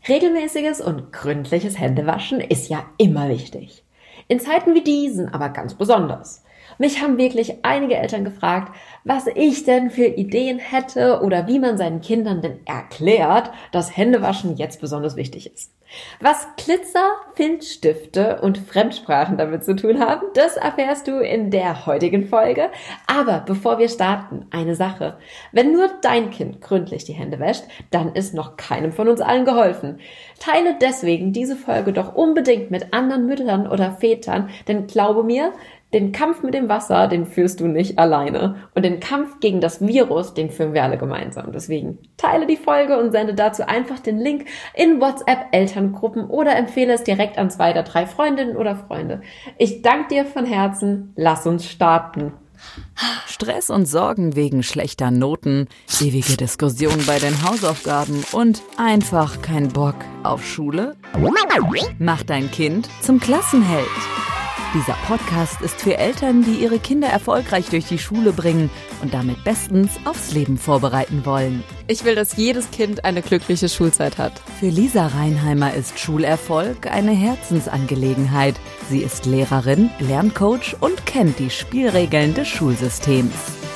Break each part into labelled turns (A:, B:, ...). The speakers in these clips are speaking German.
A: Regelmäßiges und gründliches Händewaschen ist ja immer wichtig. In Zeiten wie diesen aber ganz besonders. Mich haben wirklich einige Eltern gefragt, was ich denn für Ideen hätte oder wie man seinen Kindern denn erklärt, dass Händewaschen jetzt besonders wichtig ist. Was Glitzer, Filzstifte und Fremdsprachen damit zu tun haben, das erfährst du in der heutigen Folge. Aber bevor wir starten, eine Sache. Wenn nur dein Kind gründlich die Hände wäscht, dann ist noch keinem von uns allen geholfen. Teile deswegen diese Folge doch unbedingt mit anderen Müttern oder Vätern, denn glaube mir, den Kampf mit dem Wasser, den führst du nicht alleine. Und den Kampf gegen das Virus, den führen wir alle gemeinsam. Deswegen teile die Folge und sende dazu einfach den Link in WhatsApp-Elterngruppen oder empfehle es direkt an 2 oder 3 Freundinnen oder Freunde. Ich danke dir von Herzen. Lass uns starten.
B: Stress und Sorgen wegen schlechter Noten, ewige Diskussionen bei den Hausaufgaben und einfach kein Bock auf Schule? Mach dein Kind zum Klassenheld. Dieser Podcast ist für Eltern, die ihre Kinder erfolgreich durch die Schule bringen und damit bestens aufs Leben vorbereiten wollen.
C: Ich will, dass jedes Kind eine glückliche Schulzeit hat.
B: Für Lisa Reinheimer ist Schulerfolg eine Herzensangelegenheit. Sie ist Lehrerin, Lerncoach und kennt die Spielregeln des Schulsystems.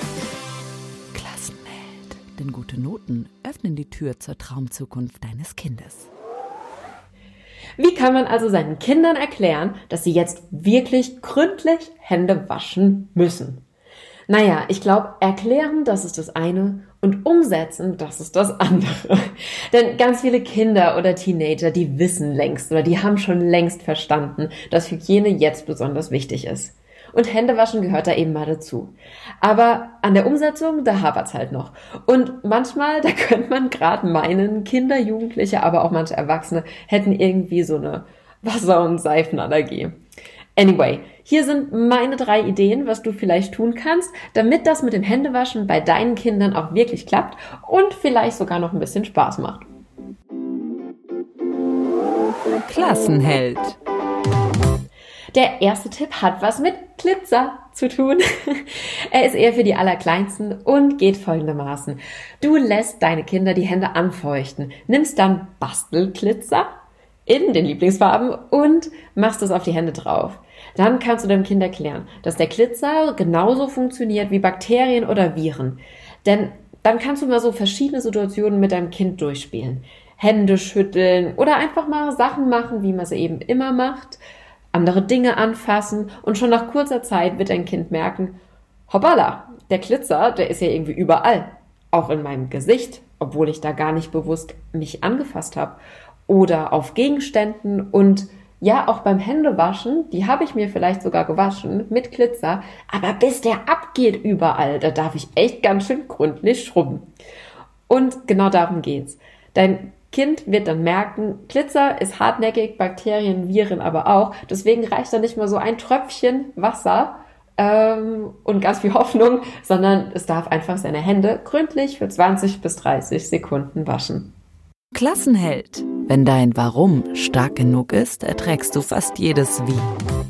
B: Klassenheld, denn gute Noten öffnen die Tür zur Traumzukunft deines Kindes.
A: Wie kann man also seinen Kindern erklären, dass sie jetzt wirklich gründlich Hände waschen müssen? Naja, ich glaube, erklären, das ist das eine und umsetzen, das ist das andere. Denn ganz viele Kinder oder Teenager, die wissen längst oder die haben schon längst verstanden, dass Hygiene jetzt besonders wichtig ist. Und Händewaschen gehört da eben mal dazu. Aber an der Umsetzung, da hapert's halt noch. Und manchmal, da könnte man gerade meinen, Kinder, Jugendliche, aber auch manche Erwachsene hätten irgendwie so eine Wasser- und Seifenallergie. Anyway, hier sind meine 3 Ideen, was du vielleicht tun kannst, damit das mit dem Händewaschen bei deinen Kindern auch wirklich klappt und vielleicht sogar noch ein bisschen Spaß macht.
B: Klassenheld.
A: Der erste Tipp hat was mit Glitzer zu tun. Er ist eher für die Allerkleinsten und geht folgendermaßen. Du lässt deine Kinder die Hände anfeuchten, nimmst dann Bastelglitzer in den Lieblingsfarben und machst es auf die Hände drauf. Dann kannst du deinem Kind erklären, dass der Glitzer genauso funktioniert wie Bakterien oder Viren. Denn dann kannst du mal so verschiedene Situationen mit deinem Kind durchspielen. Hände schütteln oder einfach mal Sachen machen, wie man sie eben immer macht. Andere Dinge anfassen und schon nach kurzer Zeit wird dein Kind merken, hoppala, der Glitzer, der ist ja irgendwie überall. Auch in meinem Gesicht, obwohl ich da gar nicht bewusst mich angefasst habe. Oder auf Gegenständen und ja, auch beim Händewaschen, die habe ich mir vielleicht sogar gewaschen mit Glitzer, aber bis der abgeht überall, da darf ich echt ganz schön gründlich schrubben. Und genau darum geht's. Dein Kind wird dann merken, Glitzer ist hartnäckig, Bakterien, Viren aber auch. Deswegen reicht da nicht mal so ein Tröpfchen Wasser und ganz viel Hoffnung, sondern es darf einfach seine Hände gründlich für 20 bis 30 Sekunden waschen.
B: Klassenheld. Wenn dein Warum stark genug ist, erträgst du fast jedes Wie.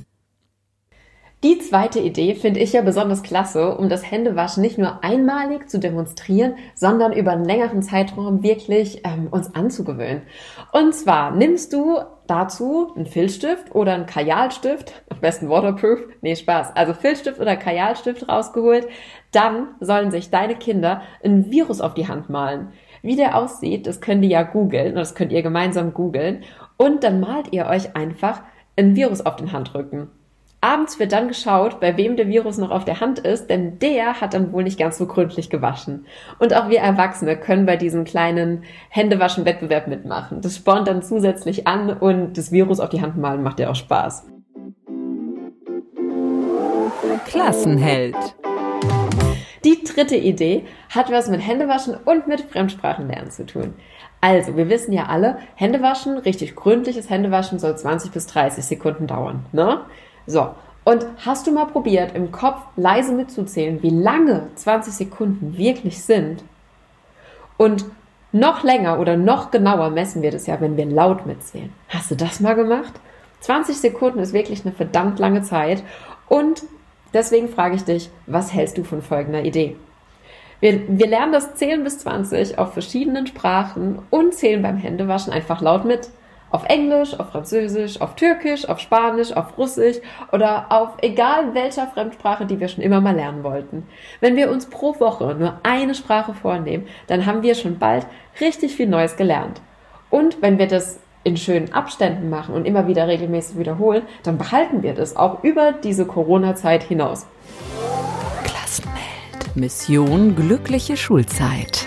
A: Die zweite Idee finde ich ja besonders klasse, um das Händewaschen nicht nur einmalig zu demonstrieren, sondern über einen längeren Zeitraum wirklich uns anzugewöhnen. Und zwar nimmst du dazu einen Filzstift oder einen Kajalstift, am besten waterproof, nee Spaß, also Filzstift oder Kajalstift rausgeholt, dann sollen sich deine Kinder ein Virus auf die Hand malen. Wie der aussieht, das könnt ihr ja googeln, das könnt ihr gemeinsam googeln und dann malt ihr euch einfach ein Virus auf den Handrücken. Abends wird dann geschaut, bei wem der Virus noch auf der Hand ist, denn der hat dann wohl nicht ganz so gründlich gewaschen. Und auch wir Erwachsene können bei diesem kleinen Händewaschen-Wettbewerb mitmachen. Das spornt dann zusätzlich an und das Virus auf die Hand malen macht ja auch Spaß.
B: Klassenheld.
A: Die dritte Idee hat was mit Händewaschen und mit Fremdsprachenlernen zu tun. Also, wir wissen ja alle, Händewaschen, richtig gründliches Händewaschen soll 20 bis 30 Sekunden dauern, ne? So, und hast du mal probiert, im Kopf leise mitzuzählen, wie lange 20 Sekunden wirklich sind? Und noch länger oder noch genauer messen wir das ja, wenn wir laut mitzählen. Hast du das mal gemacht? 20 Sekunden ist wirklich eine verdammt lange Zeit und deswegen frage ich dich, was hältst du von folgender Idee? Wir lernen das Zählen bis 20 auf verschiedenen Sprachen und zählen beim Händewaschen einfach laut mit. Auf Englisch, auf Französisch, auf Türkisch, auf Spanisch, auf Russisch oder auf egal welcher Fremdsprache, die wir schon immer mal lernen wollten. Wenn wir uns pro Woche nur eine Sprache vornehmen, dann haben wir schon bald richtig viel Neues gelernt. Und wenn wir das in schönen Abständen machen und immer wieder regelmäßig wiederholen, dann behalten wir das auch über diese Corona-Zeit hinaus.
B: Klassenheld. Mission glückliche Schulzeit.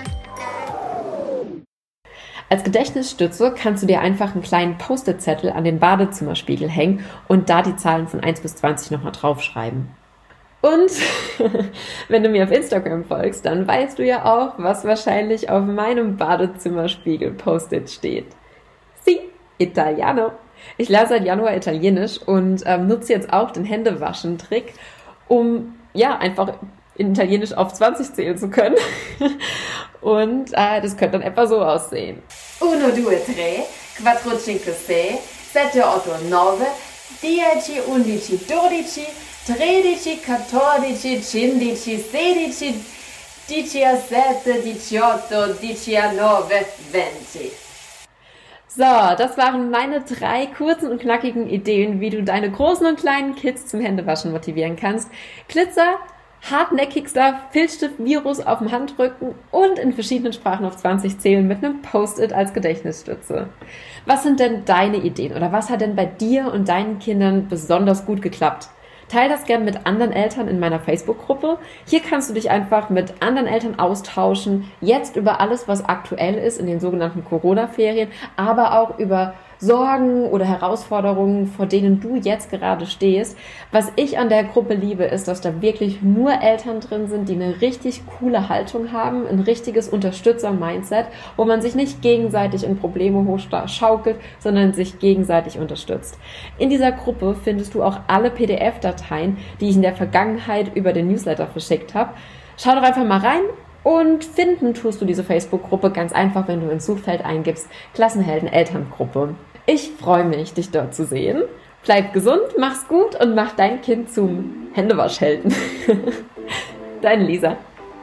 A: Als Gedächtnisstütze kannst du dir einfach einen kleinen Post-it-Zettel an den Badezimmerspiegel hängen und da die Zahlen von 1 bis 20 nochmal draufschreiben. Und wenn du mir auf Instagram folgst, dann weißt du ja auch, was wahrscheinlich auf meinem Badezimmerspiegel-Post-it steht. Si, Italiano. Ich lerne seit Januar Italienisch und nutze jetzt auch den Händewaschen-Trick, um einfach in Italienisch auf 20 zählen zu können. Und das könnte dann etwa so aussehen.
D: 1, 2, 3, 4, 5, 6, 7, 8, 9, 10, 11, 12, 13, 14, 15, 16, 17, 18, 19, 20.
A: So, das waren meine 3 kurzen und knackigen Ideen, wie du deine großen und kleinen Kids zum Händewaschen motivieren kannst. Glitzer, hartnäckigster Filzstift-Virus auf dem Handrücken und in verschiedenen Sprachen auf 20 zählen mit einem Post-it als Gedächtnisstütze. Was sind denn deine Ideen oder was hat denn bei dir und deinen Kindern besonders gut geklappt? Teil das gern mit anderen Eltern in meiner Facebook-Gruppe. Hier kannst du dich einfach mit anderen Eltern austauschen, jetzt über alles, was aktuell ist in den sogenannten Corona-Ferien, aber auch über Sorgen oder Herausforderungen, vor denen du jetzt gerade stehst. Was ich an der Gruppe liebe, ist, dass da wirklich nur Eltern drin sind, die eine richtig coole Haltung haben, ein richtiges Unterstützer-Mindset, wo man sich nicht gegenseitig in Probleme hochschaukelt, sondern sich gegenseitig unterstützt. In dieser Gruppe findest du auch alle PDF-Dateien, die ich in der Vergangenheit über den Newsletter verschickt habe. Schau doch einfach mal rein. Und finden tust du diese Facebook-Gruppe ganz einfach, wenn du ins Suchfeld eingibst, Klassenhelden Elterngruppe. Ich freue mich, dich dort zu sehen. Bleib gesund, mach's gut und mach dein Kind zum Händewaschhelden. Deine Lisa.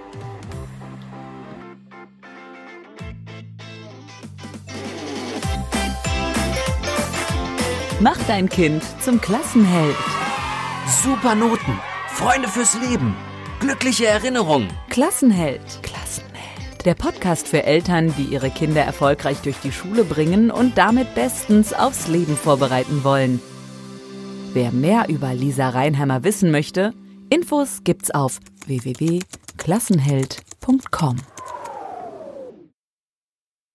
B: Mach dein Kind zum Klassenheld.
E: Super Noten, Freunde fürs Leben, glückliche Erinnerungen.
B: Klassenheld. Der Podcast für Eltern, die ihre Kinder erfolgreich durch die Schule bringen und damit bestens aufs Leben vorbereiten wollen. Wer mehr über Lisa Reinheimer wissen möchte, Infos gibt's auf www.klassenheld.com.